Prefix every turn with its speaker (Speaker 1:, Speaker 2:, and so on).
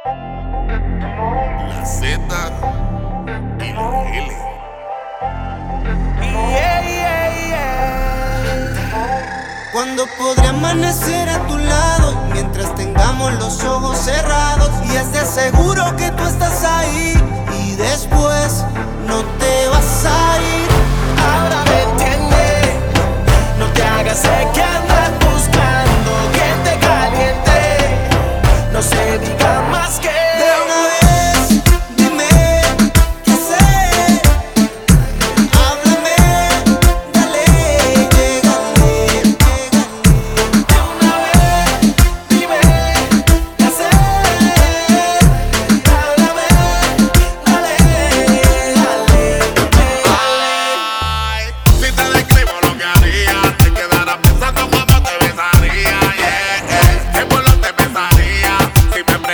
Speaker 1: La Z y la L.
Speaker 2: Yeah, yeah, yeah.
Speaker 3: Cuando podré amanecer a tu lado, mientras tengamos los ojos cerrados, y es de seguro que tú estás ahí, y después no te vas a ir.
Speaker 2: Ahora me entiendes. No te hagas de que andas buscando quien te caliente. No se diga más que